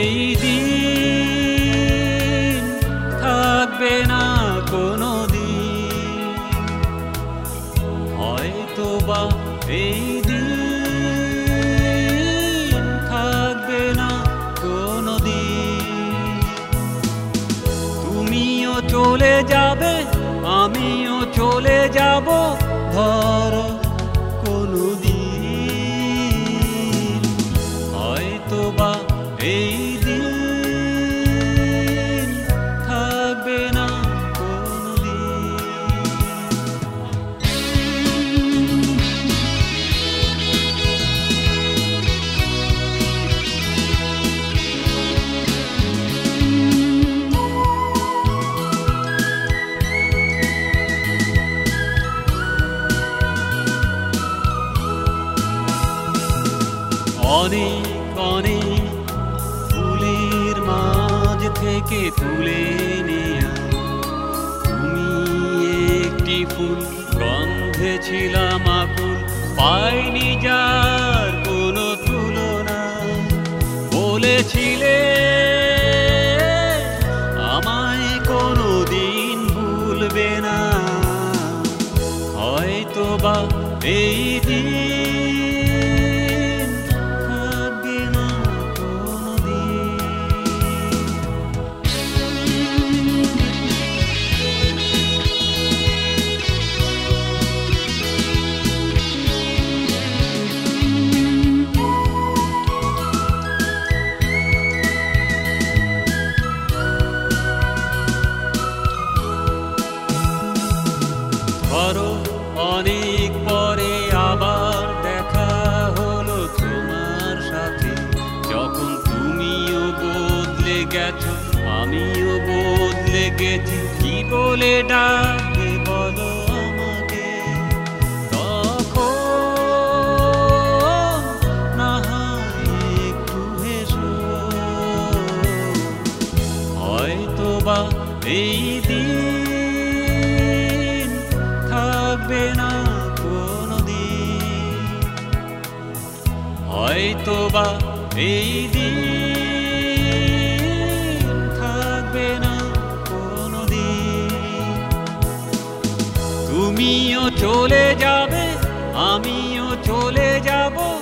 এই দিন থাকবে না কোনো দিন, হয়তো বা এই দিন থাকবে না কোনো দিন। তুমিও চলে যাবে, আমিও চলে যাব, ধরো কোনো দিন, হয়তো বা এই দিন থাকবে না কোনো দিন। অনেক অনেক ফুলের মাঝ থেকে তুলে নেয়া তুমি একটি ফুল, গন্ধে ছিলাম আকুল, পাইনি যার কোনো তুলনা। বলেছিলে আমায় কোনো দিন ভুলবে না, হয়তো বা এই দিন ধরো অনেক পরে আবার দেখা হলো তোমার সাথে, যখন তুমিও বদলে গেছো আমিও বদলে গেছি, কি বলে ডাকবে বলো আমাকে তখন? না হয় একটু হেসো, হয়তো বা এই দিন থাকবে না কোনো দিন, হয়তো বা এই দিন থাকবে না কোনো দিন। তুমিও চলে যাবে, আমিও চলে যাব,